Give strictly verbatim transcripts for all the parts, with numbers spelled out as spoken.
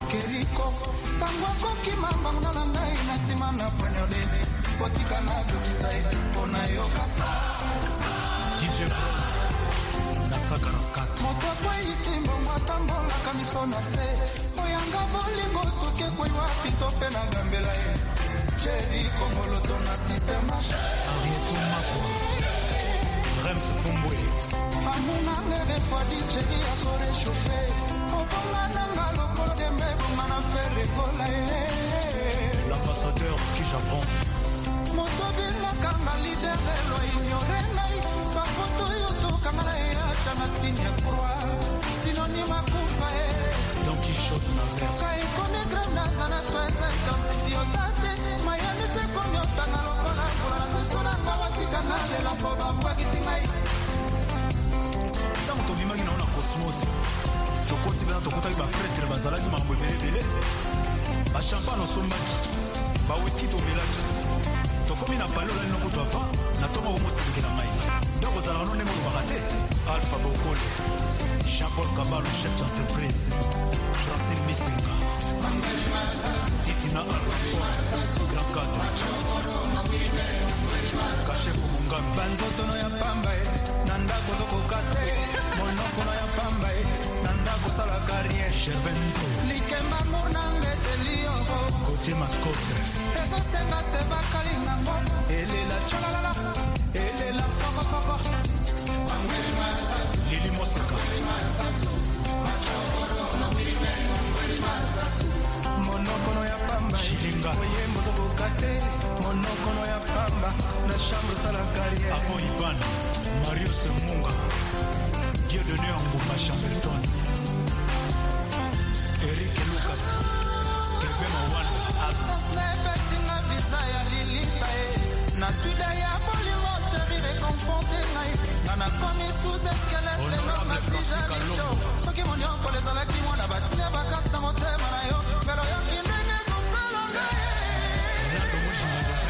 Keriko tango koki mambanga na ngai na sima na prenode botika na zokisai pona yo kasa D J na sakara kat moto kwa isi mbongo tambola kamiso na se oyanga bolingo soke kwa wapi tope na gambela Chéri Kongolo tona système Arieto Mako Rems Pumbwe Amuna ngere fadi chéri akore chauffé Obonga nanga loko tembe bumana ferre kola L'ambassadeur qui j'apprends Motobi makanga leader de lo ignore ngai Pa foto yoto kamara ya chama signe croix Synonyme kufa e Don Quichotte Nazaire Kai kome grana sana soise intensifio sate Miami se komyo tanga lokola Kula se sona kawati kanale la poba Mwagisi ngai Tango tobi magi na ona Cosmos Tokoti bena tokota kiba pretre bazalaki mambo ebele bele Ba champagne osombaki Ba whisky tobelaki Tokomi na palola linoko toafa Na toma homo sebeke na mai Doko zala wano nemo lubakate Alpha Bokole Jean-Paul Kabalo chef d'entreprise Francine Misenga Titina Alpha Grand Cadre Kachefu Mungambi Banzoto no ya pamba e Nandako zoko kate Monoko no ya pamba e Nandako sala carrière Chervenzo Likemba monange telio Gauthier Mascotte Ezo senga seba kalingango Elela chalalala Elela faka faka Lili Moseka Monokono ya pamba Shilinga Oyembo zoko kate Monokono ya pamba Na chambre sala carrière Afon Iban Marius Munga Dieu de Néangoma Chamberton Eric Lucas Kevin Mawanda Absence nebe singa visa ya Lilita e Na suida ya bolimo chéri reconforté ngai Nana komi sous escalette le nom si jalicho Soki monyoko les alaki mwana batina bakasta motema na yo Pero yo kindenge so sala ngai Nando mojina de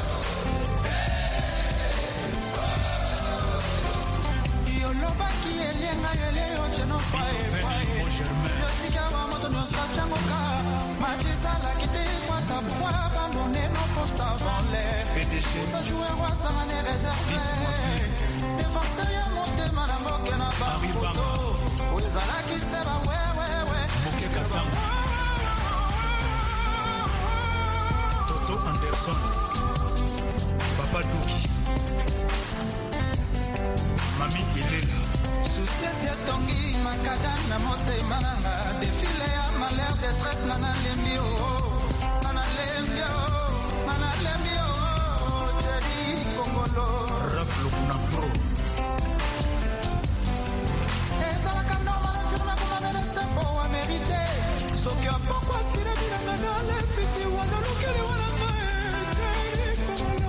Yo loba ki elienga yo leo cheno pae pae Yo tika wa moto nyo sa chango ka Machisa la kite kwa tabwa Abandonne no poste avant l'air Sa jouer roi sa mane réservé Défenseur ya monte mana moke na ba photo Ouezala ki seba we we we Moke katanga Toto Anderson Papa Douki Mami Ilela Soucieux ya tongi makadam na mote mananga Défilé ya malheur détresse nana lembi oh Nana lembi oh Nana lembi oh Jerry Kongolo Raf Lukuna Pro Esa la kanda mala firme kuma mene sempo wa merite Soki a pokwa sire bila ngana le piti wana lukele wana ngae Jerry Kongolo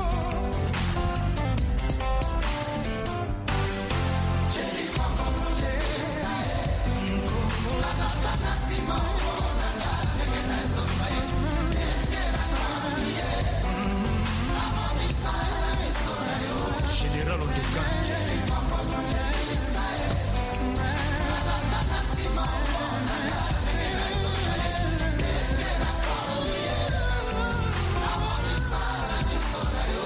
Jerry Kongolo Jerry La la la la sima Ona na nege na ezo maye Nege na kamiye Amami sana misona yo General Odeka Jerry Kongolo Jerry Sae La la la la sima Ona na nege na ezo maye Nege na kamiye Amami sana misona yo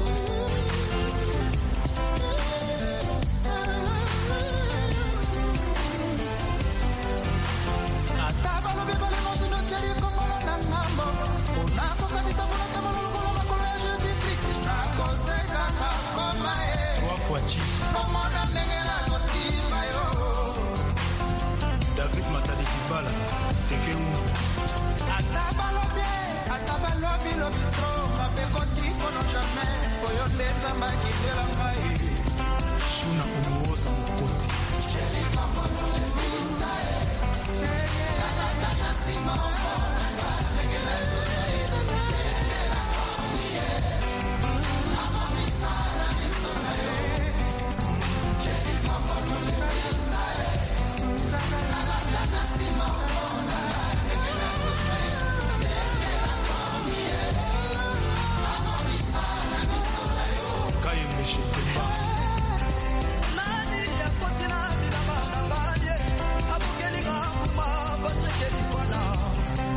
David Matadi Kibala Teke Umu Atabalobi Atabalobi Lobitro Mapekoti kono jamais Koyonde Zamba Kidela Mai Shuna Umuosa Mukoti Cheli Mamono Lemisae Cheli Lala Dana Sima Nanga Negelezo Negela Kamiye Amami Sana Misona Yo Cheli Mamono Lemisae Lala Dana Sima Nanga Negelezo Negela Kamiye Amami Sana Misona Yo Kaye Meshekema Nani ya Kotina Bila Mangambanye Abugeli Ngamba Patrick Edifana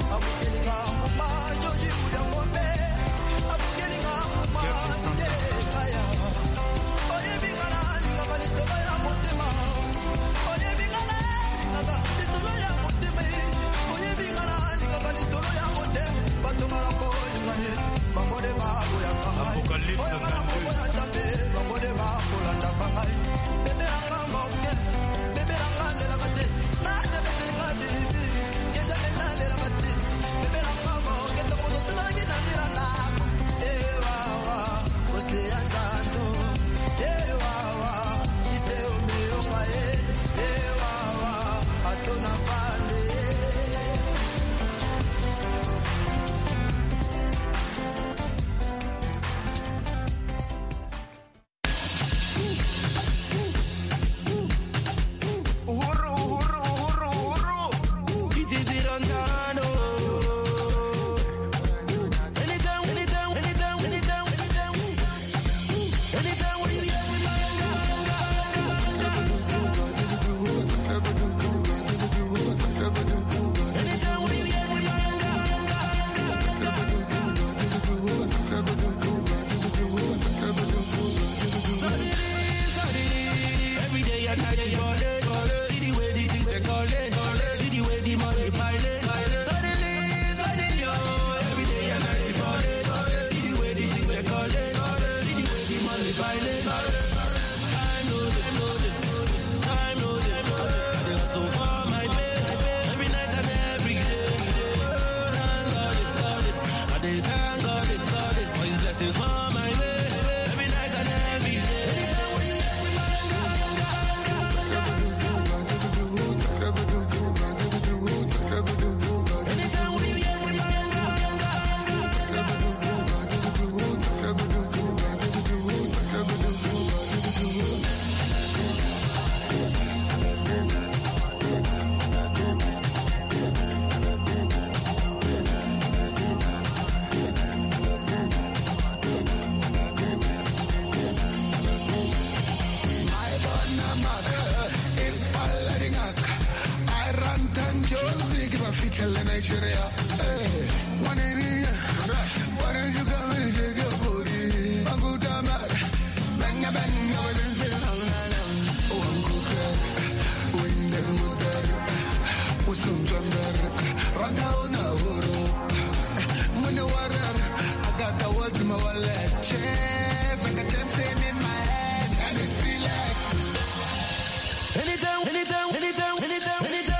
Josie, give a fit in Nigeria. Hey, one in here. Why don't you come and shake your booty? I'm good, I'm out. Bang a bang, I wasn't saying I'm not. Oh, I'm good. Wind and water. With some thunder. Run down a horo. Money water. I got the words in my wallet. Chance, I got gems in my head. And it's feel like. Anytime, anytime, anytime, anytime, anytime.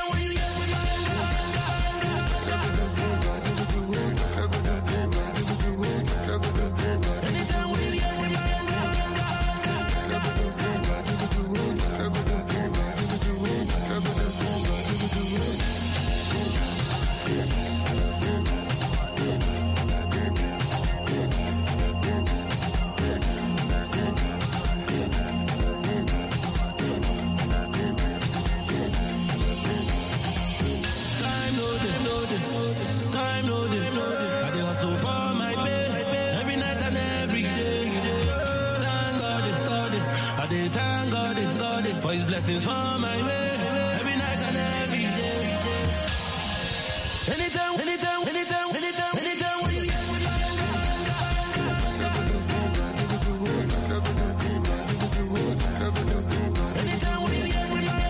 Blessings for my way, every night and every day. Anytime, anytime, anytime, anytime, anytime when you anytime when you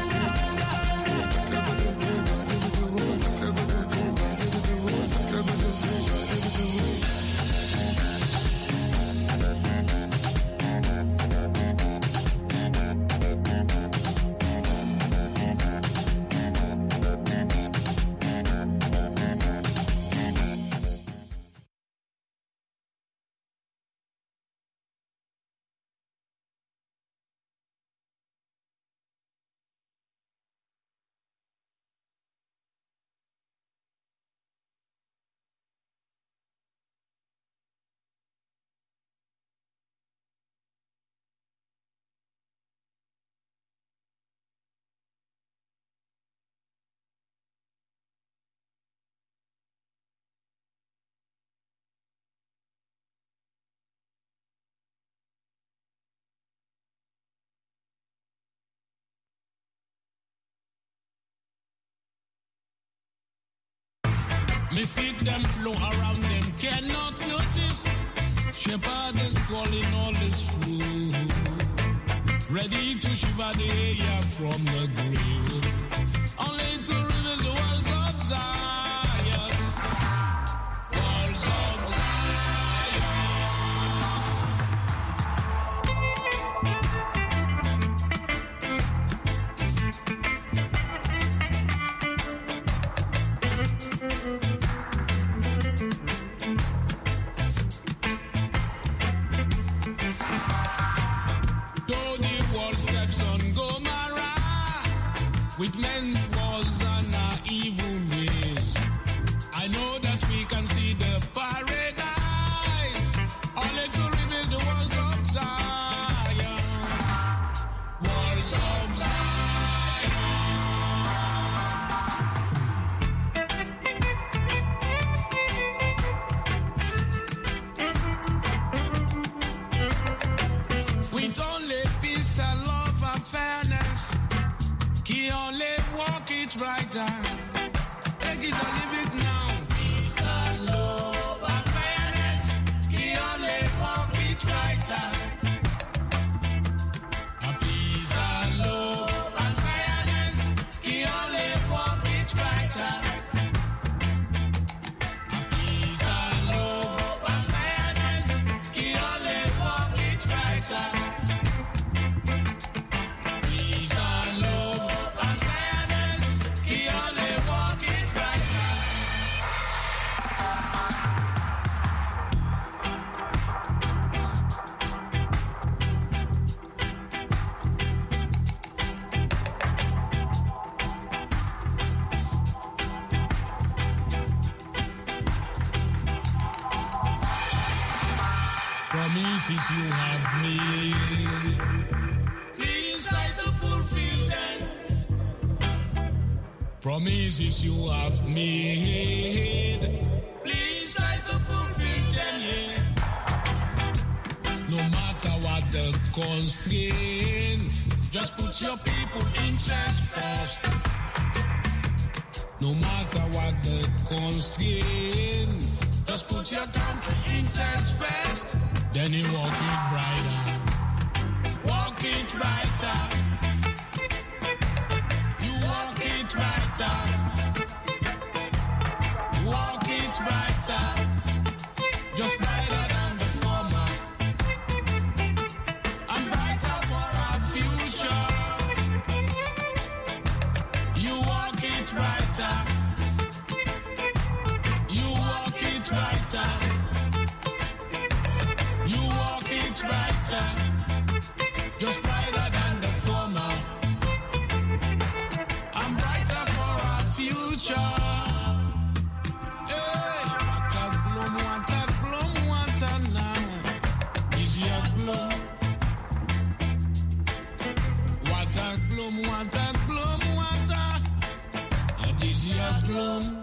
Mystic them flow around them, cannot notice. Shepherd is calling all this food, ready to shiver the air from the grave, only to reveal the walls of Zion. Walls of with men's wars and our evil ways, I know that we can see the paradise, only to reveal the walls of Zion. Walls of Zion. With only peace and love and fairness, he only walk it right down. Take it or leave it now. Peace and love and fairness. He only walk it right down. Peace and love and fairness. He only walk it right down. Peace and love and fairness. He only walk it right down. Promises you have made, please try to fulfill them. Promises you have made, please try to fulfill them, yeah. No matter what the constraint, just put your people interest first. no matter what the constraint. Just put your country interest first, then you walk it brighter, walk it brighter, you walk it brighter, walk it brighter, just brighter than the former, and brighter for our future. You walk it brighter, you walk it brighter, you walk it brighter, just brighter than the former, and brighter for our future. Hey, what a bloom, what a bloom, what a now is your bloom. What a bloom, what a bloom, what a is your bloom.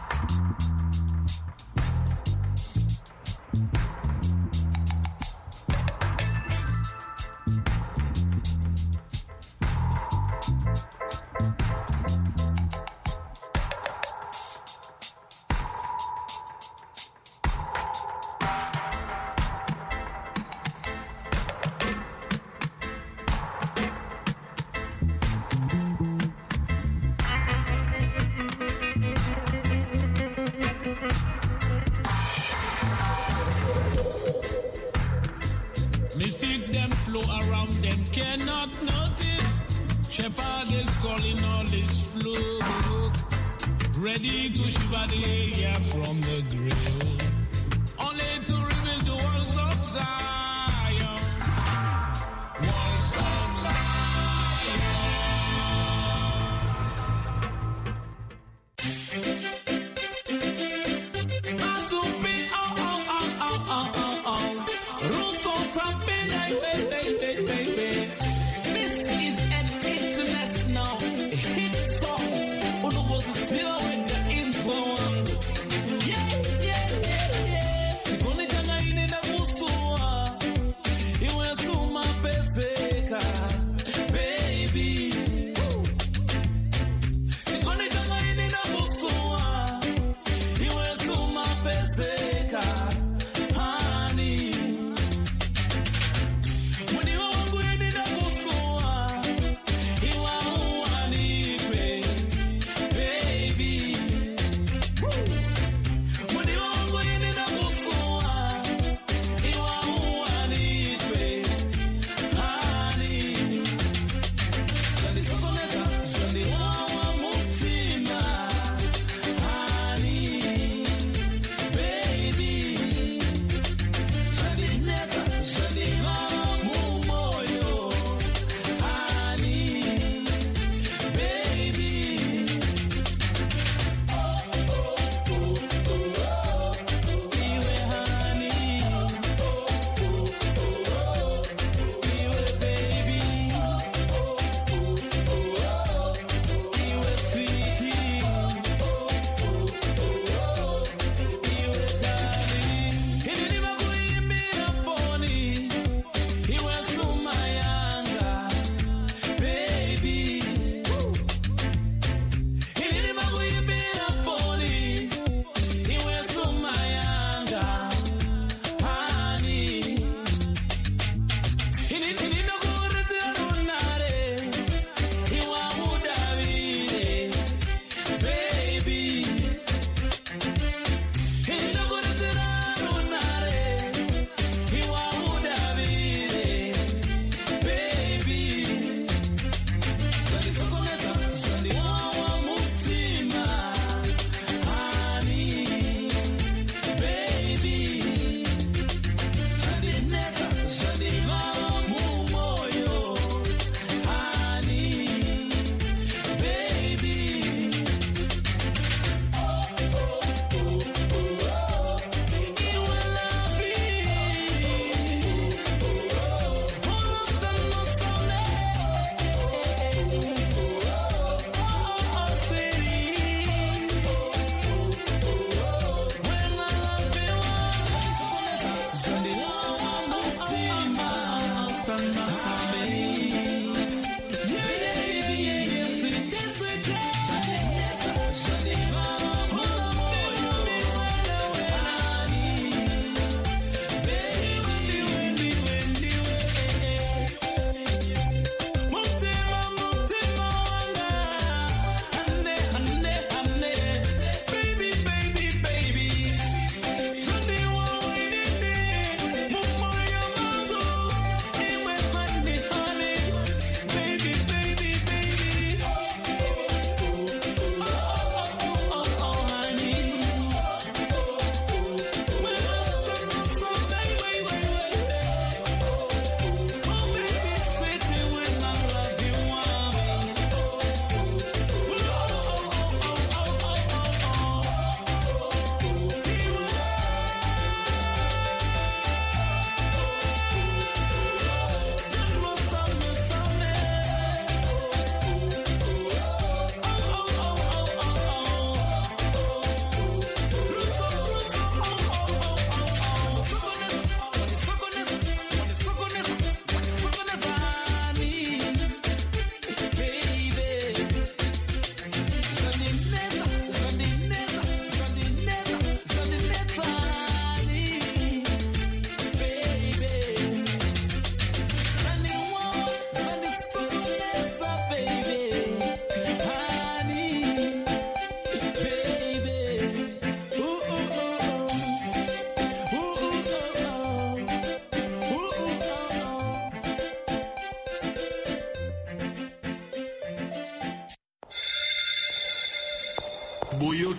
Mystic them flow around them cannot notice. Shepherd is calling all his flock, ready to shiver the air from the grave, only to reveal the walls of Zion, walls of Zion. Baby,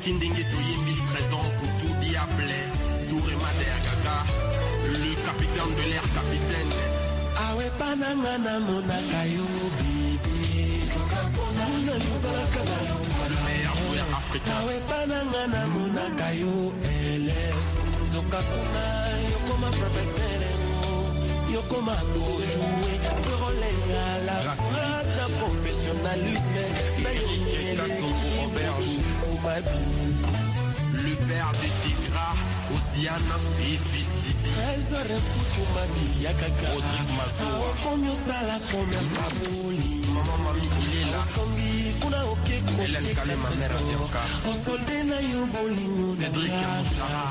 Kindenge Toyembili Trésor pour tout diable. Tourema de Agaga, le capitaine de l'air capitaine. Awe panangana monakayo bibi. Muna luzala kanayo. Meilleur joueur africain. Awe panangana monakayo ele. Zokakuna yokoma professeur. Yokoma pour jouer le rôle à la fois de professionnalisme. Eric Kassongo Auberge. Le père des Tigra, Osiana et fils Tibi. Rodrigue Mazoa. Maman Mami, il est là. Hélène Kalé, ma mère Aterka. Cédric Mouchara.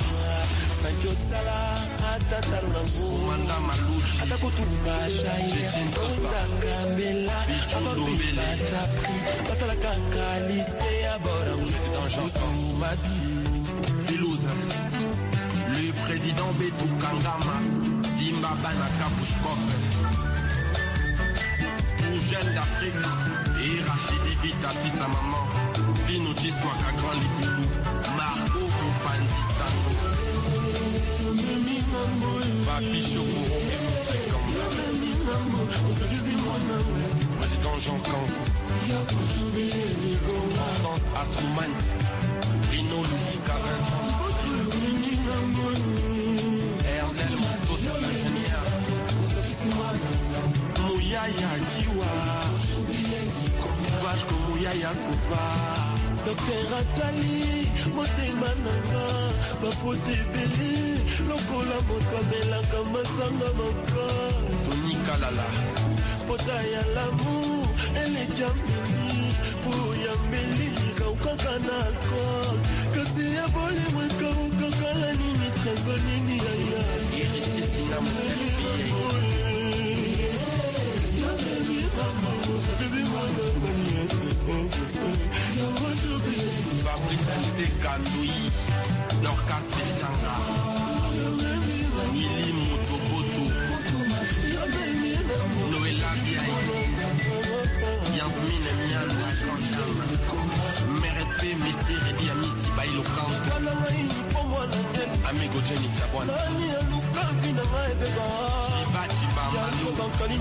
Omanda Malouchi. Tchétchène Tofa. Bichou Dombele. Président Jean-Claude Filouza. Le président Betou Kangama. Simba Banaka Bouchkop. Tout jeune d'Afrique. Et Rachidi Vita, sa maman. Vino Jiswaka Grand Lipoulou. Marco Moupandi Sango. Papi Choco. Président Jean Kango. Hortense Assouman. Rino Louis Carin. Ernel Moutot, l'ingénieur. Mouyaya Kiwa. Vache comme Mouyaya Skopa. Docteur Atali, motema nanga, bapote ebele, lokola moto abelaka masanga maka. Sonika Lala. Pota ya l'amour, eleki ya mbeli, po ya mbeli, kaukaka na alcool. Kasi ya bolemwe kaukaka la nini, trésor nini yaya. Héritier Sina Moutelbiye. Fabrice Alizé Kandoui, Dorcas Techanga, Mili Motoboto, Noëlla Biaï, Yasmine Mian, la grande dame, mes respects, messieurs, Redi Amissi, Bailo Kanto, Amigo Jenny Chabwana, Chiba Chiba Malo,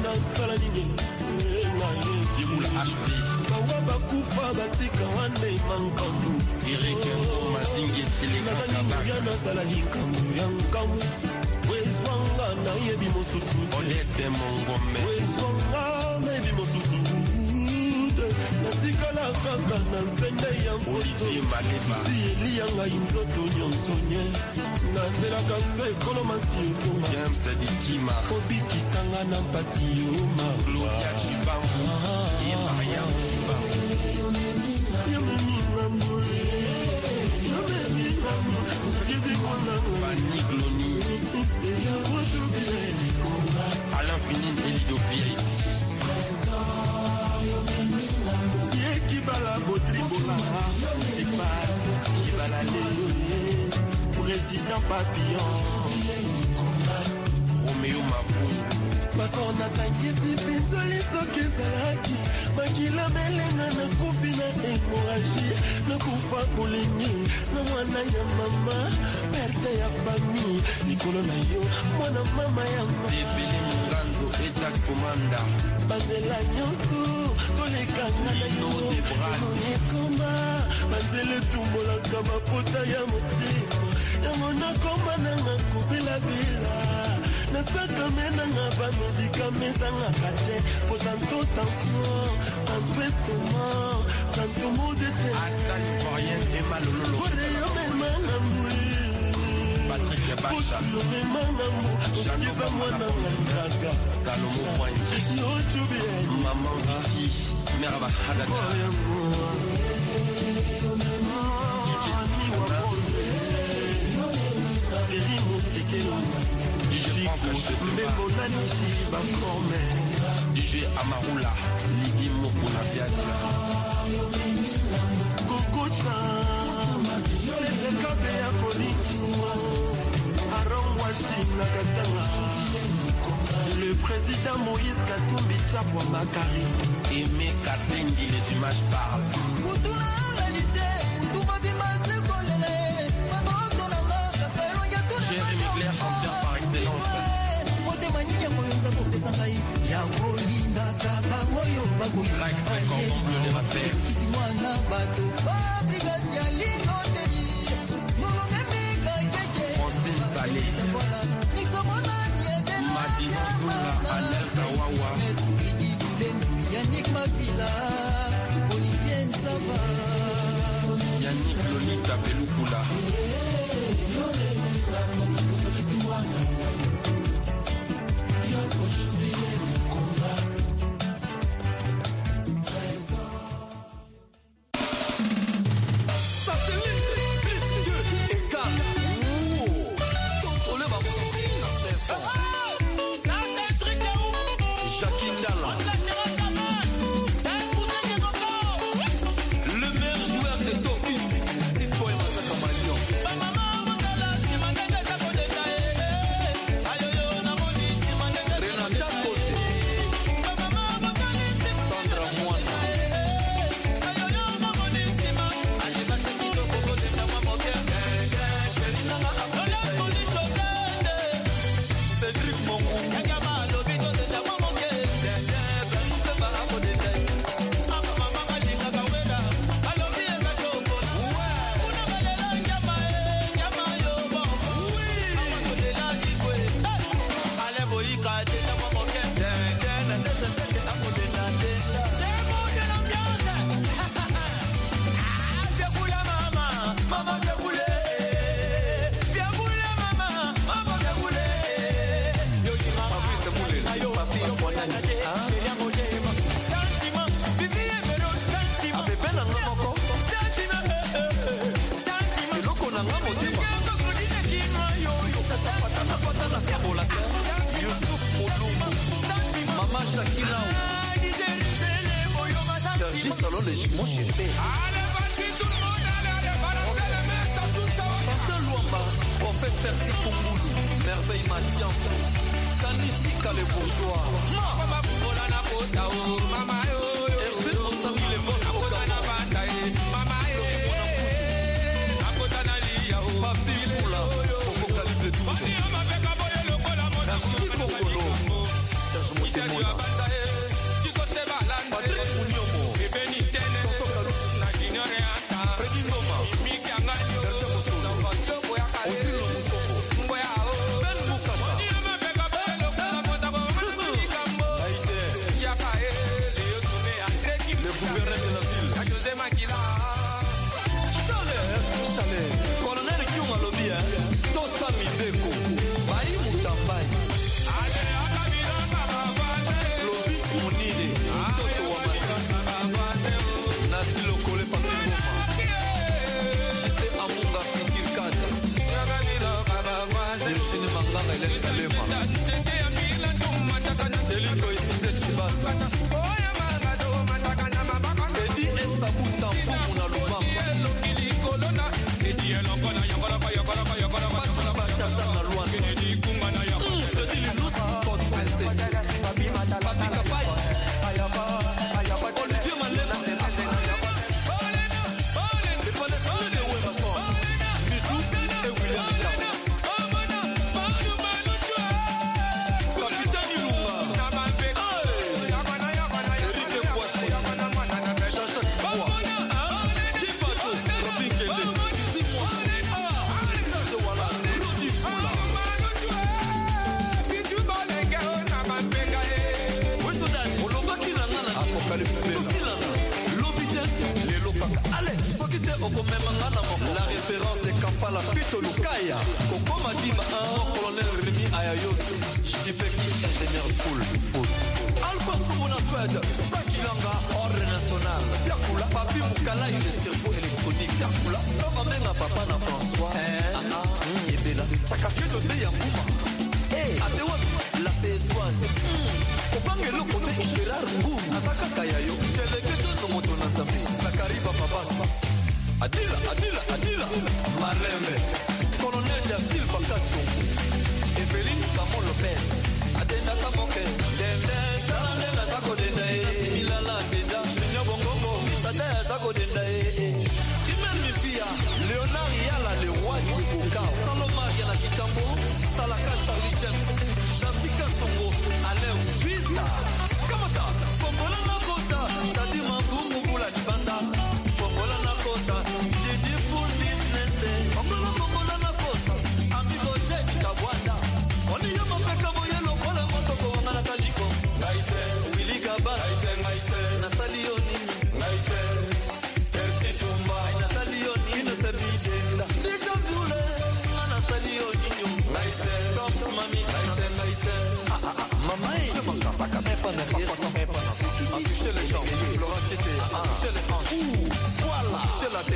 Zimoula H P, Bawabakufa batika wane mankambu. Eric Ngo Mazingi Tilega Kabaka, Yana sala likambu yankambu. Wezwanga na yebi mosusu. Olete Mongome, Wezwanga na yebi mosusu. Natika la kaka na sende yankoso. Olivier Maleba, Si eli yanga inzoto nyonsonye. Nazela kase kolo masi yosonga. James Dikima, Kobiki sanga na mpasi yoma. Claudia Chibangu, et Mariam Chibangu. Fanny Gloni, Alain Finine et Lido Vieille. Kibala Botribola, Kibala Léoné, Président Papillon, Roméo Mavou, Façon natangisi pinzoli soki ezalaki makila melenga na kufi na hémorragie na kufa bolingi na mwana ya mama perte ya famille likolo na yo mwana mama ya Debele Munganzo et Jack Komanda, banzela nyonso tolekanga na yo ekoma banzela etumbolaka mapota ya motema yango nakoma nanga kobelabela nasaka menanga bamedikame ezangaka te po tanto tension tanto estomac tanto modete Asta Ivoirien et Malololo, oreyo memanga mbui Patrick Yabacha, Okiza mwana nganga Salomo Wany, yochubieni Maman Vicky, Merva Hadada, D J Franck Chetema, D J Amarula, Lidi Mokuna Biadia, Kokocha Lezekabe ya poliki Arongwashi Nakatanga. Le président Moïse Katumbi Tchapwa Makari. Aimé Katendi, les images parlent. Mutuna la lité, mutu Jérémy Claire, chanteur par excellence. Max, cordon bleu, les rappels. Francine Salé. Madison Zoula, Alain Kawawa. Yannick Mavila, Olivier Nzava. Yannick Lolita Belukula. La référence de Kampala Pito Lukaya, Koko Madima, un colonel Rémi Ayayos, Chipeki, ingénieur Poul. Alpha Soumona Suez, Fakilanga, ordre national. Yakula, Papi Mukala, il est cerveau électronique. Yakula, Papa Menga, Papa na François. Ah ah, Yebela, Sakafie de Deyambouma. Eh, Adewa, la Cézoise. Kopangelo kote Gérard Ngou, Asaka Kayayo, Teleketo no moto na Zambi, Zakariba Babas. Adila, Adila, Adila, Marembe, Colonel da Silva Casio, Evelyn Camon Lopez, Adena Kamoke, Dende, Dende, Zako Dende, Milala Denda, Sinya Bongongo, Sada Zako Dende, Imen Mifia,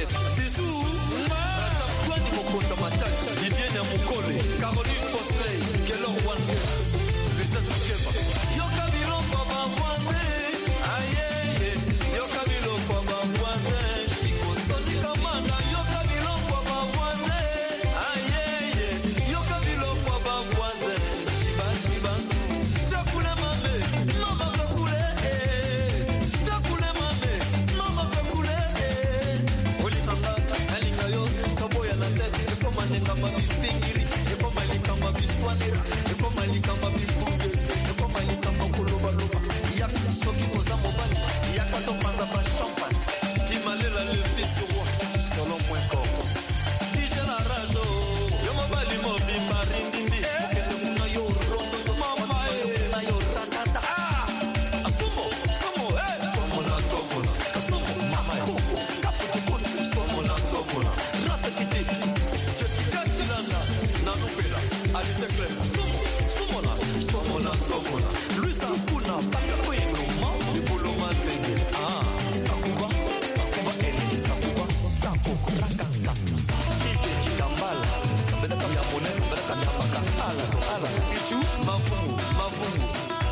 tête. Bisous. Ratapouani Mokonda Matal, Didier Nyamukole, Caroline Postey, Kellor Wande, Lucette Keba. Yoka Bilo Kwaba Voisin, aïe, Yoka Bilo Kwaba Voisin, Chico Soni Kamana, Yoka Bilo Kwaba Voisin, aïe, Yoka Bilo Kwaba Voisin, Chiba Chiba Sou, Fakule Mame, Mama Fakule, Fakule Mame, Mama Fakule, Olikanga, Alingayo, Kaboya Nante, Ekoma Nengama Bifingiri, Ekoma Likama Biswanira, Ekoma Likama Bifunge, Ekoma Likama Koloba Loba, Yak Soki Koza Mobali, Yakato Panzaba Champagne, Kimalela le fils du roi, selon point com. Dijé la rajo, Yomobali Mobi Marindindi, Okele Muna Yo Rondo, Mama Muna Yo Ratata, Ah, Asumo, Somo, eh, Somo na Sofola, Asumo, Mama Koko, Kaputi Kone, Somo na Sofola, Ratakiti, Jessica Chilana, Nanupela, Alice Clem, Somo, Somola, Somo na Sofola, Luisa Kuna, Paka Kweno, Mama, Bolo Mazenge, Ah, Sakuba, Sakuba, Eni, Sakuba, Tapo, Rakanga, Kike, Kambala, Belaka Yamone, Belaka Yamaka, Ala, Ala, Ichu, Mafumu, Mafumu.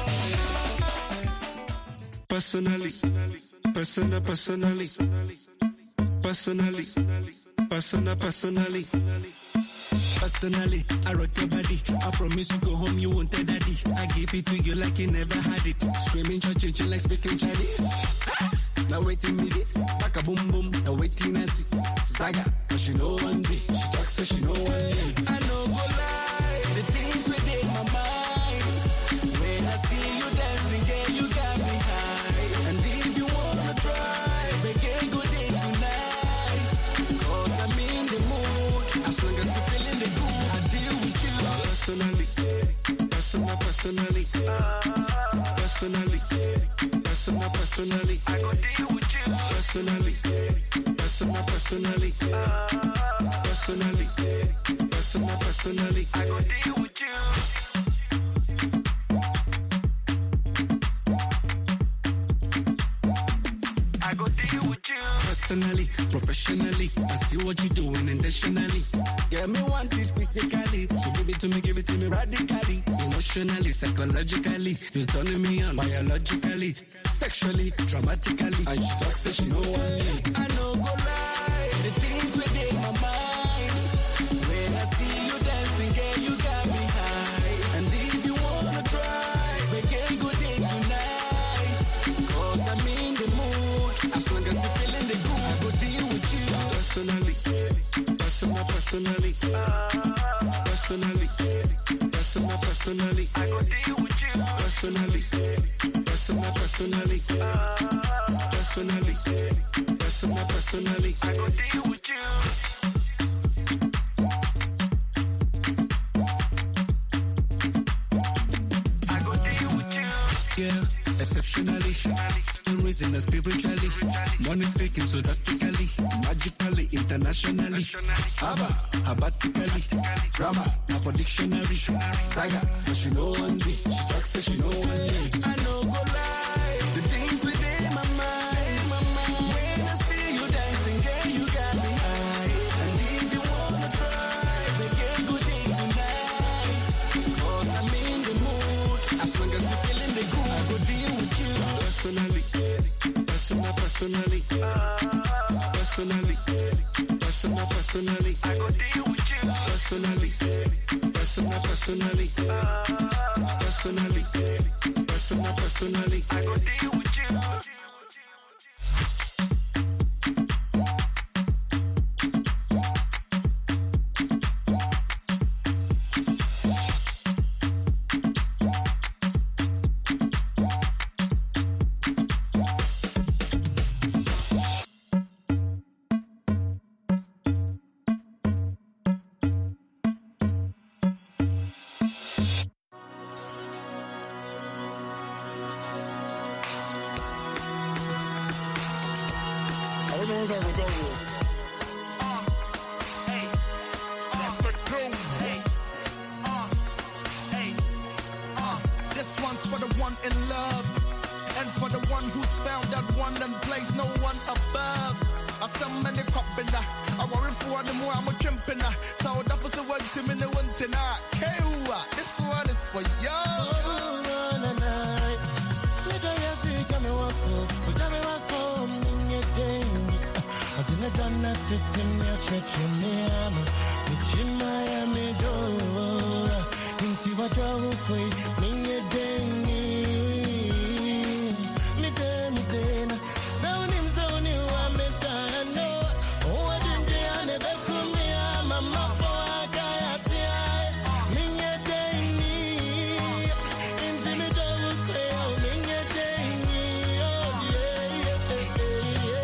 Personally, personal, personally, personally, personal, personally. Personally, I rock your body. I promise you go home, you won't tell daddy. I give it to you like you never had it. Screaming, churching, like speaking Chinese. Now waiting minutes, back a boom boom. Now waiting I see Saga, but she know one day. She talks so she know one day. I know go lie, the things within my mind. When I see you dancing, girl, you got me high. And if you wanna try, make a good day tonight. Cause I'm in the mood. As long as you're feeling the good, I deal with you. Personally, personal, personally, personally, personal, personally, I go deal with you. Personally, personal, personally, personally, personal, personally, I go deal with you. I go deal with you. Personally, professionally, I see what you're doing intentionally. Get me want it physically, so give it to me, give it to me radically. Emotionally, psychologically, you're turning me on biologically, sexually, dramatically. And she talks so she know what I know go lie, the things within my mind. When I see you dancing, girl, you got me high. And if you wanna try, make a good day tonight. Cause I'm in the mood. As long as you're feeling the good, I go deal with you. Personally, personal, personally, personally, personal, personally, I go deal with you. Personally, personal, personally, personally, personal, personally, I go deal with you. I go deal with you. Yeah, exceptionally. The reason is spiritually. Money speaking so drastically, magically, internationally. Abba, abatically. Drama, now for dictionary. Saga, but she know one day. She talks so she know one day. I know go lie, the things within my mind. When I see you dancing, girl, you got me high. And if you wanna try, make a good day tonight. Cause I'm in the mood. As long as you're feeling the good, I go deal with you. Personally, personal, personally, personally, personal, personally, I go deal with you. Personally, personal, personally, personally, personal, personally, I go deal with you. And for the one who's found that one and placed no one above. I some many copping. I worry for the more I'm a jumping. So that was the one to me, the one tonight. This one is for you. Dana tetemia chechemiama Michimaya midora Inti wajawu kwe Minye deni Mide midena Sauni mzauni wa metano Uwa dindi anebekumia Mama foa gayati ae Minye deni Inti mijawu kwe Minye deni Oh yeah yeah yeah yeah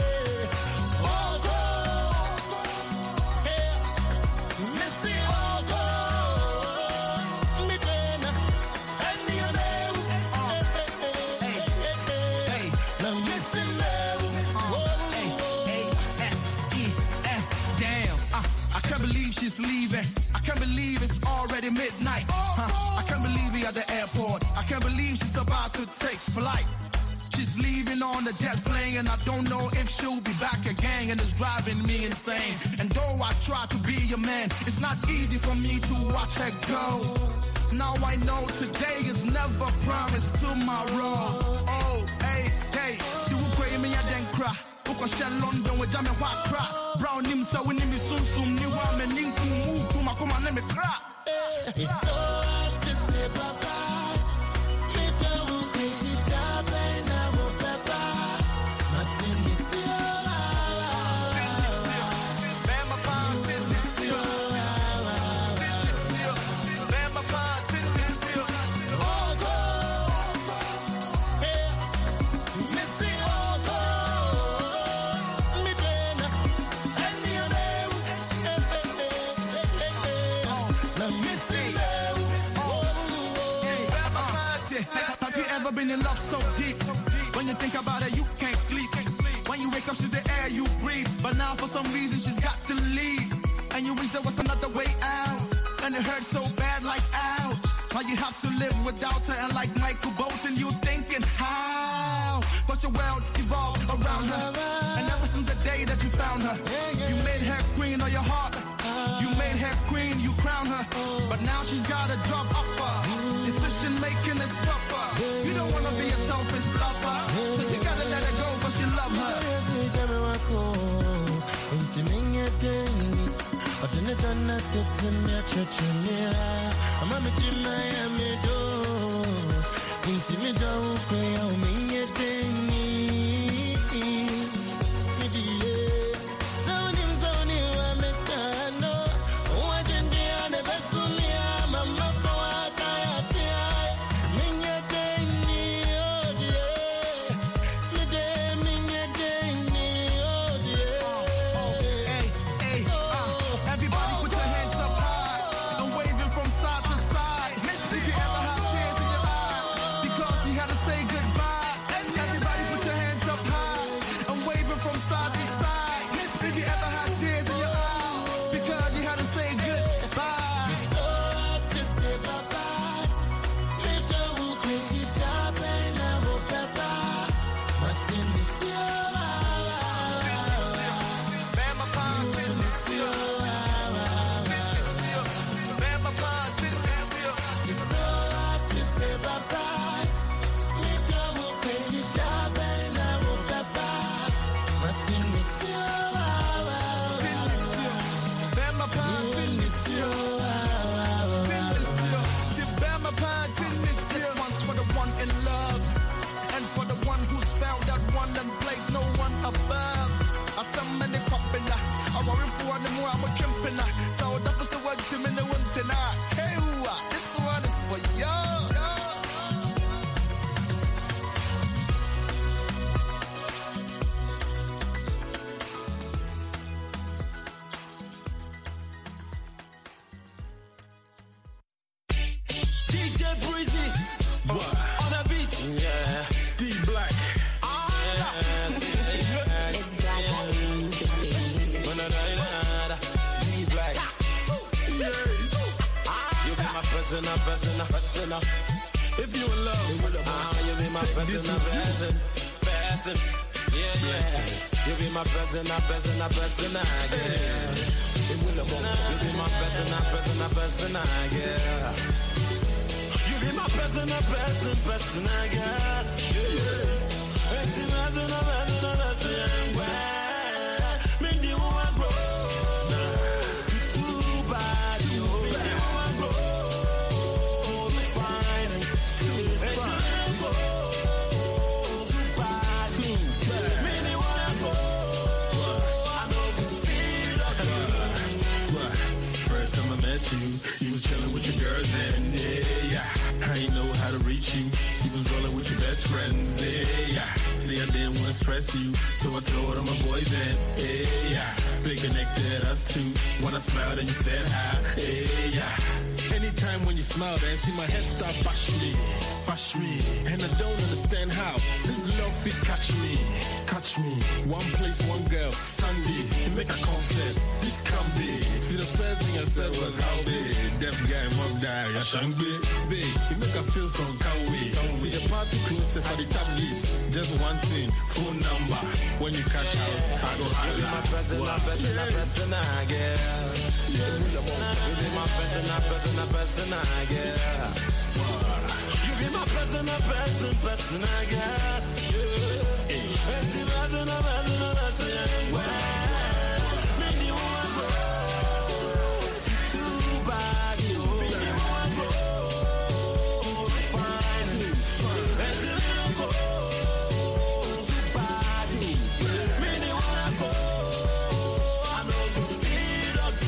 she's leaving. I can't believe it's already midnight. Huh? I can't believe we at the airport. I can't believe she's about to take flight. She's leaving on the jet plane and I don't know if she'll be back again, and it's driving me insane. And though I try to be your man, it's not easy for me to watch her go. Now I know today is never promised tomorrow. Oh, hey, hey, you will pray me, I didn't cry. London with Jamie White crack. Brown Nimsa winning me soon soon. New woman, Ninku, move to my come and let me crack. It's so hard to say bye bye. Me don't crazy job and I will pepper. Martin, miss you. Bama Pan, miss you. Bama Pan, miss you. Oh, go. Hey, miss you. Have you ever been in love so deep? When you think about it, you can't sleep. When you wake up, she's the air you breathe. But now for some reason, she's got to leave. And you wish there was another way out. And it hurts so bad, like ouch. Now you have to live without her. And like Michael Bolton, you thinking how? But your world evolved around her. And ever since the day that you found her, you made her queen of your heart. You made her queen, you crowned her. But now she's got a job offer. Decision making is tougher. You don't wanna be a selfish lover, so you gotta let her go, but you love her. If you in love, ah, you be my person, person, person. Yeah, yeah. You be my person, a person, a person, yeah. You be my person, a person, a person, yeah. You be my person, a person, person, yeah. It's a person, a person, a person, yeah. Me do I grow. Too bad, you me do I grow. Too fine, too fine. Too bad, too bad. Me do I grow. I know you feel like first time I met you, you was chilling with your girls and yeah, yeah. I ain't know how to reach you. You was rolling with your best friends, yeah, yeah. See, I didn't want to stress you, so I told all my boys and yeah, yeah. They connected us two. When I smiled and you said hi, yeah, yeah. Anytime when you smiled and see my head start bash me, bash me, and I don't understand how this love fit catch me, catch me. One place, one girl, Sunday, you make a concert. This come big. See, the first thing I said was how big. Deaf guy, mom die, I shan't be big. You make her feel so can't wait. See the party closer for the tablets. Just one thing, phone number. When you catch house, I go holla. my person, a person, a person, yeah. You be my person, a person, a person, yeah. You be my person, a person, person, yeah. It's a person, a person, a person, yeah. Me do I grow. Too bad, you me do I grow. Too fine, too fine. It's a little grow. Too bad, me do I grow. I know you feel like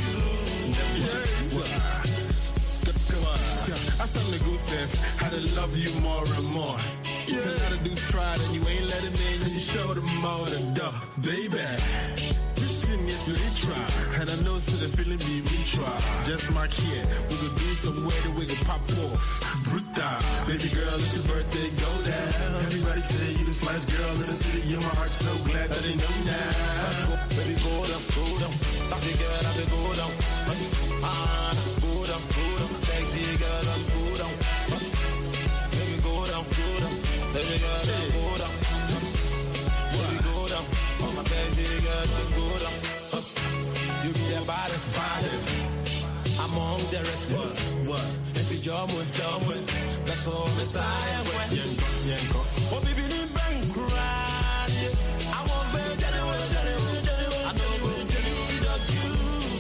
you. Come on. I started to go safe, how to love you more and more. Yeah. Cause how to do stride and you ain't let him in and you show them all the duh, baby. This thing is really try, and I know so the feeling be we try. Just mark here, we could do some way that we could pop off. Brutal, baby girl, it's your birthday, go down. Everybody say you the finest girl in the city, you're my heart so glad that they know now. Baby, go down, go down. Sexy girl, I say go down. Ah, go down, go down. Sexy girl, I go down. Baby, go down, go down. Baby girl, I go down. Baby, go down. Oh, my sexy girl, just go down. You be the baddest, baddest among the rest. What? What? It's a job with, job with. That's all Messiah with. Yenko, yenko. Oh, baby, the bank cry. I won't be anywhere, anywhere, anywhere. I know we'll need you.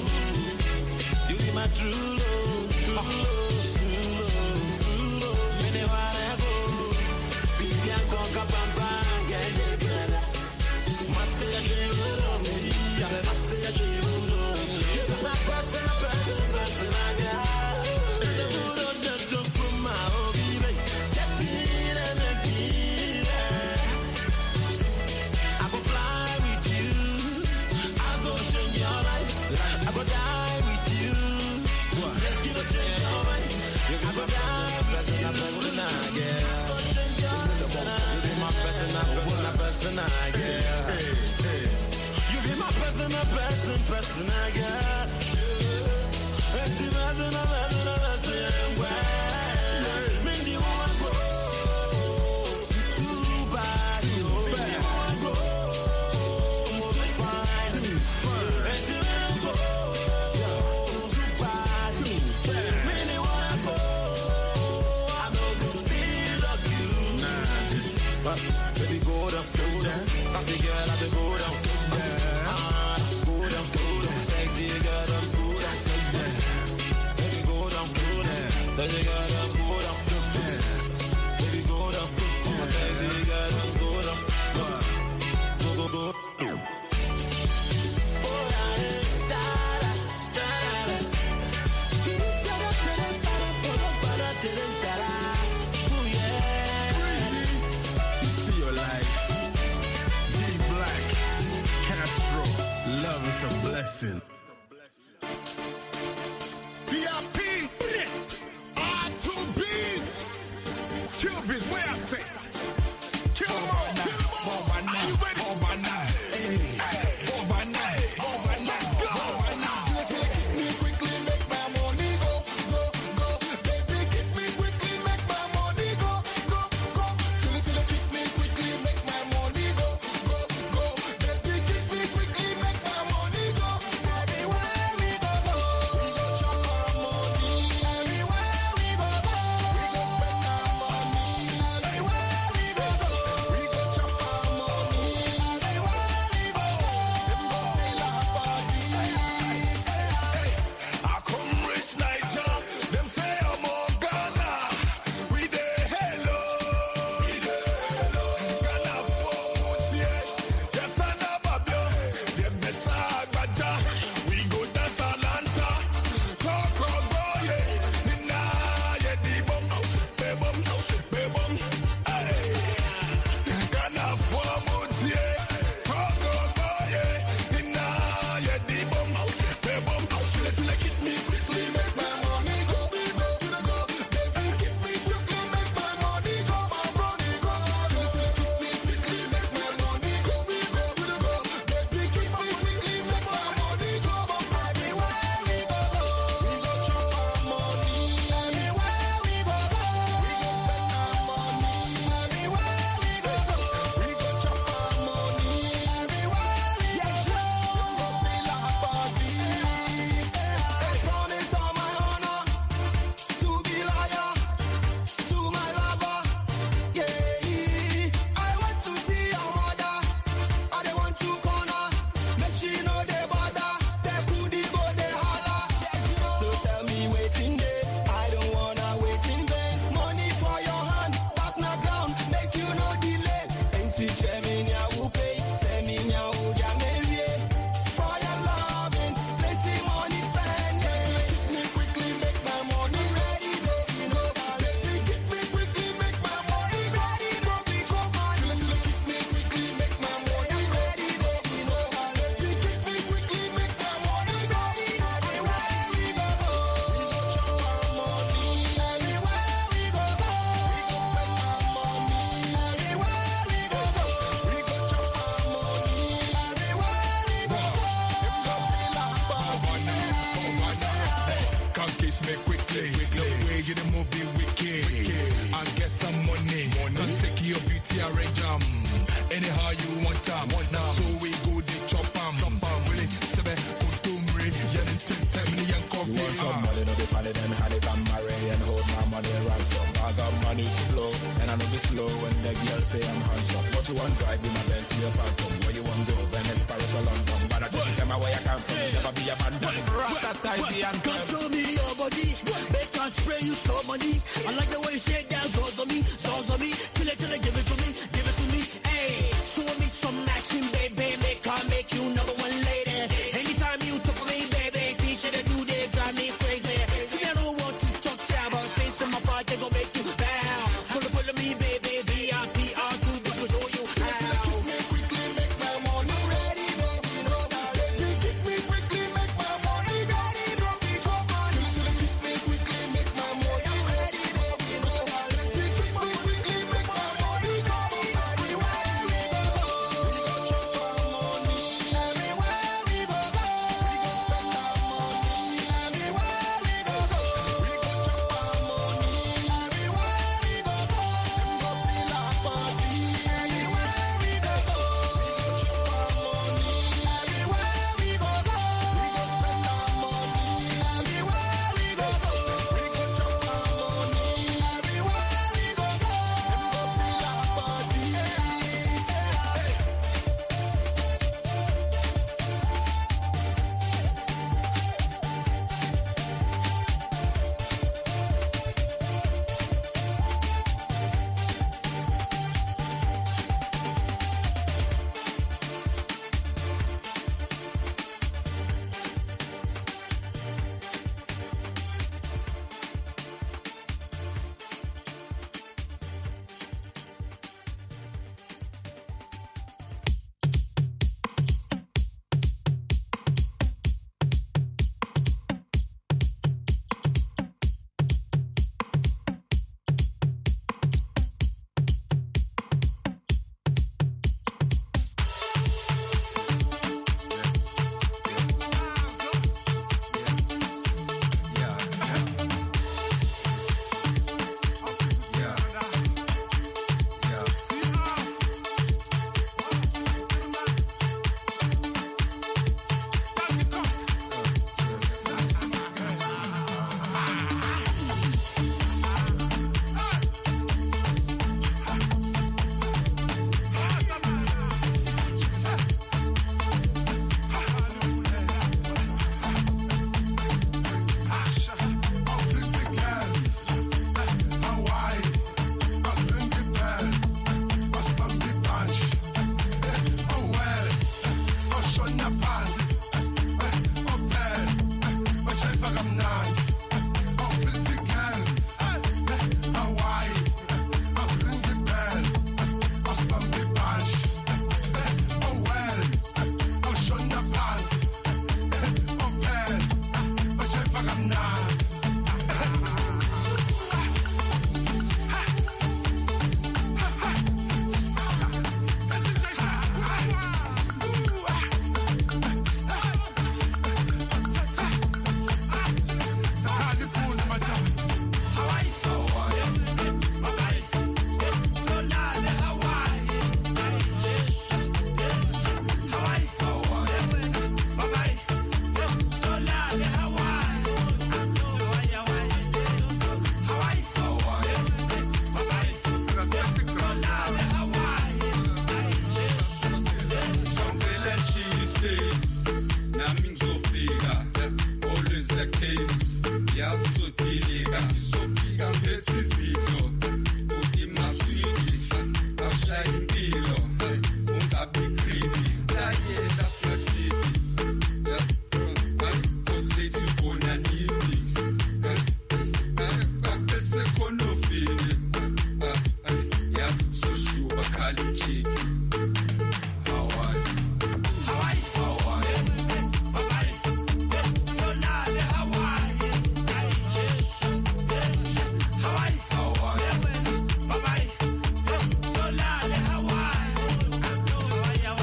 You be my true love, true love, true love, true love. Anywhere I go, baby, I'm gonna come back, bang, get it, get it. Matse ya kivulo, ya matse ya kivulo. You're my person, person, person, I got. The mood of just jump from my hobby, baby. Get it and get it. I go fly with you. I go change your life. I go die with you. Make you change your mind. I go die with you. Person, I get. You be my person, a person, a person, I get. You be my person, a person, person, I get. It's a person, a person, a person, yeah. Me do I grow. Too bad, you me do I grow. Too fine, too fine. It's a little grow. Too bad, me do I grow. I know you feel like you. Nah, baby, go down, go down. Happy girl, I say go down, go down. Ah, go down, go down. Sexy girl, I'm go down, go down. Baby, go down, go down. Sexy girl, I'm go down, go down. Baby, go down, go down. Sexy girl, I'm go down, go go go. Oh yeah, da da da da. Da da da da da da da da. Oh yeah. You see your life. Be black. Castro. Love is a blessing. V I P, R two. kiss me quickly. The way you the move be wicked. I get some money. Money. Take your beauty arrange 'em. Anyhow you want them. Now so we go the chop 'em. Chop 'em. Really, sebe kutumri. Yen ten ten million coffee. You want some money, no be funny, then hand it and marry and hold my money ransom. I got money to blow, and I know be slow when the girl say I'm handsome. But you want drive in my Bentley or Phantom. Where you want go? Venice, Paris or London. But I can't tell my way I can't feel. Never be abandoned. Rasta type and come show me your body. Make us spray you so money. I like the way you shake that zos on me, zos on me. Till it, till it, give it to me, give it to me. Hey, show me some action, baby. Make her make you number one lady. Anytime you talk to me, baby, things that do they drive me crazy. See, I don't want to talk about things in my part, they gon' make you bow. Follow, follow me, baby. V I P R two, this will show you how. Kiss me quickly, make my money ready, baby. No, baby, kiss me quickly, make my money ready, baby. Come on, kiss me quickly, make my money ready, baby. No, baby, kiss me quickly, make my money ready. Everywhere we go, we go chop our money. Everywhere we go, we go spend our money. Everywhere we go, we go chop our money. Everywhere we go, them go feel our body. Everywhere we go, we go chop our money. Everywhere we go, we go spend our money. Everywhere we go, we go chop our money. Everywhere we go, them go feel our body.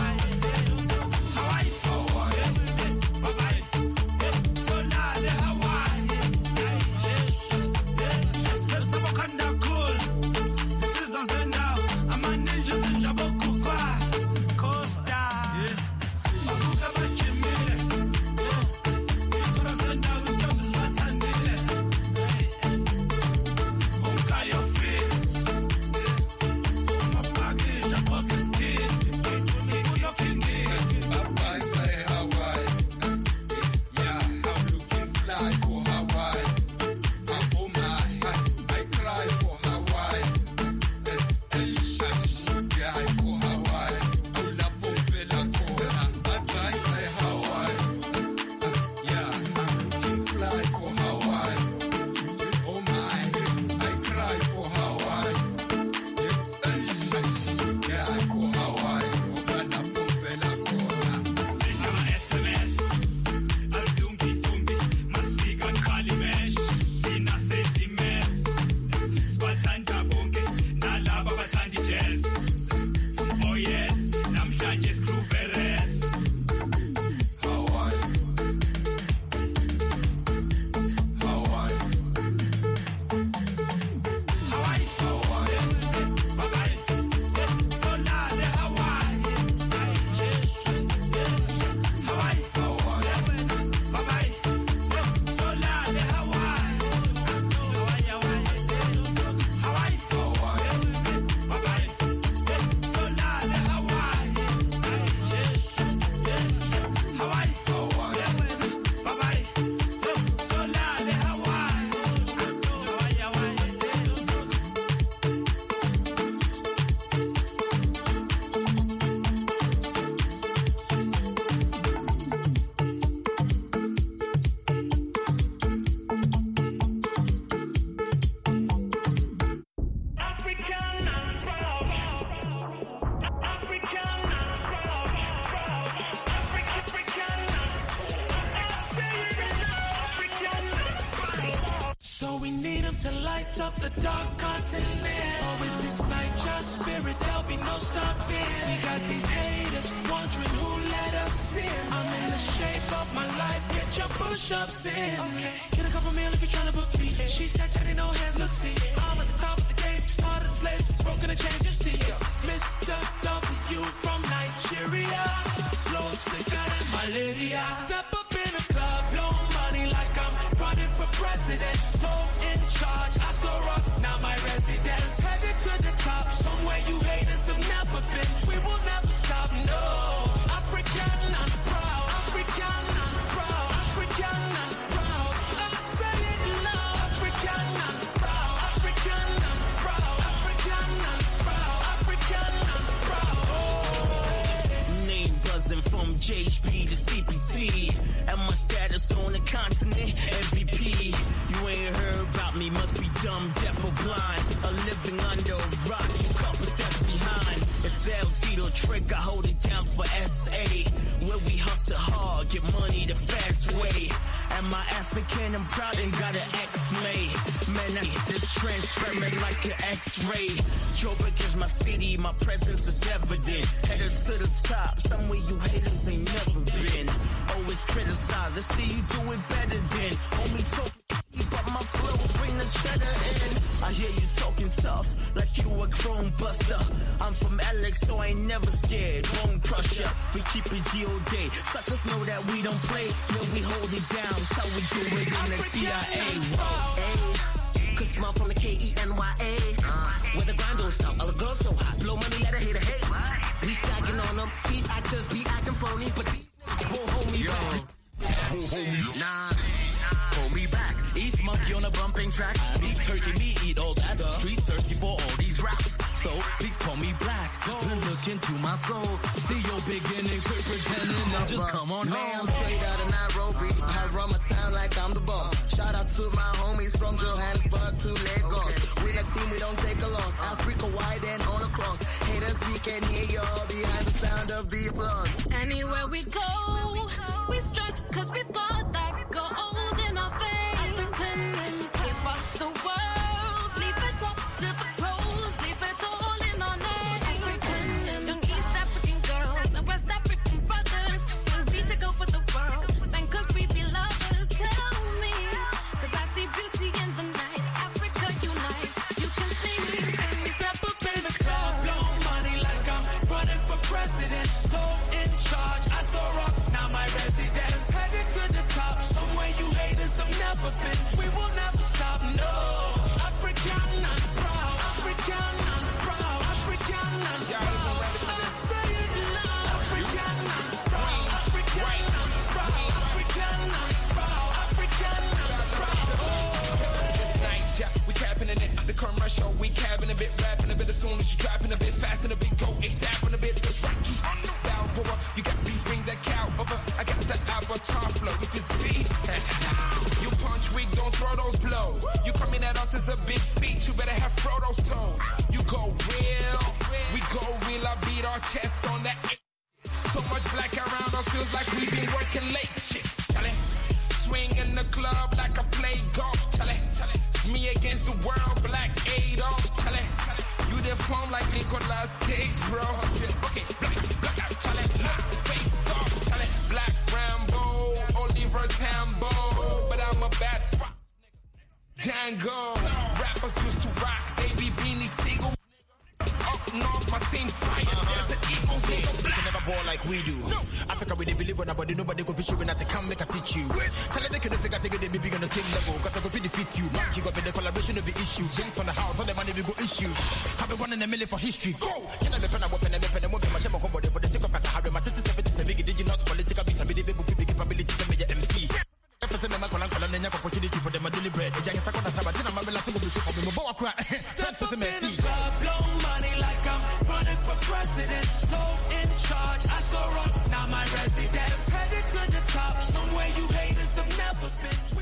Hawaii. So we need him to light up the dark continent. Always ignite your spirit, there'll be no stopping. We got these haters wondering who let us in. I'm in the shape of my life, get your push-ups in. Okay. Get a couple meal if you're trying to book me. She said that ain't no hands, look, see. I'm at the top of the game, started the slaves, broken the chains, you see. Mister W from Nigeria, flow sicker than malaria. Step up in the club, blow money like I'm running for president. So in charge, I saw rock, now my residence. Headed to the top, somewhere you haters have never been. We will never stop, no. African and proud, African and proud, African and proud. I say it loud, African and proud, African and proud, African and proud, African and proud. Oh. Name buzzing from J H P to C P T, and my status on the continent, M V P. You ain't heard about me, must be dumb, deaf or blind. A living under a rock, you couple steps behind. It's L T the trick, I hold it down for S A. Where we hustle hard, get money the fast way. Am I African? I'm proud and got an X-made. Man, I this transparent like an X-ray. Joburg is my city, my presence is evident. Headed to the top, somewhere you haters ain't never been. Always criticize, I see you doing better than. Homie talk, but my flow bring the cheddar in. I hear you talking tough, like you a chrome buster. I'm from Alex, so I ain't never scared. Bone crusher, we keep it G O D. Suckers know that we don't play, yeah, we hold it down. So we do it in the C I A. Whoa, cause small from the K E N Y A. Uh, where the grind don't stop, all the girls so hot. Blow money, let her hate a hate. We stacking on them, these actors be acting phony, but these won't hold me back. Won't hold me, nah. Hold me back. East monkey on a bumping track. Beef turkey, me eat all that. The streets thirsty for all these raps. So please call me black. Then look into my soul. See your beginnings, quit pretending and just come on home. Man, I'm straight out of Nairobi. I run my town like I'm the boss. Shout out to my homies from Johannesburg to Lagos. We the team, we don't take a loss. Africa wide and all across. Haters, we can hear you all behind the sound of the applause. Anywhere we go, we stretch cause we've got that gold in our veins. African and give us the world. Leave it up to the pros. Leave it all in our name. African and young East African girls and West African brothers. When we take over the world, then could we be lovers? Tell me, cause I see beauty in the night. Africa unite. You can see me. Step up in the club, blow money like I'm running for president. So in charge, I saw rock, now my residence. Headed to the top, somewhere you haters have never been. We will never stop, no. African and proud, African and proud, African and proud. I say it loud, African and proud, African and proud, African and proud, African and proud. This night, yeah, we capping in it. The commercial, we capping a bit, rapping a bit. As soon as you dropping a bit fast and a bit go ASAP and a bit. It's Rocky on the Balboa. You got beef, bring that cow over. I got the avatar flow. If it's beef, you punch weak, don't throw those blows. You coming at us as a big feat, you better have Frodo's toes. You go real, we go real. I beat our chests on that. So much black around us feels like we've been working late. Shit, Charlie. Swing in the club like I play golf, Charlie. It's me against the world, Black Adolf, Charlie. You deform like Nicolas Cage, bro. Okay, black, black out, Charlie. Face off, Charlie. Black Rambo, Oliver Tambo, but I'm a bad fuck. Django, rappers used to rock, they be Beanie Siegel. Up north, my team fight. There's an equal thing. You can never ball like we do. No. Africa, we they believe on nobody, nobody go fish you when I come make a teach you. Tell them they can say they they may be on the same level. Cause I go defeat you. You got the collaboration of the issue. Drinks from the house, all the money we go issue. Have been running a million for history. Go! Can I be pen a weapon and weapon and weapon? My shame on combo for the sake of us. I have my sister seventy-seven big indigenous political beats and be the baby with big capabilities and major M C. Opportunity for them a deliberate. Step up in the club, blow money like I'm running for president. So in charge, I saw rock, now my residence. Headed to the top, somewhere you haters have never been.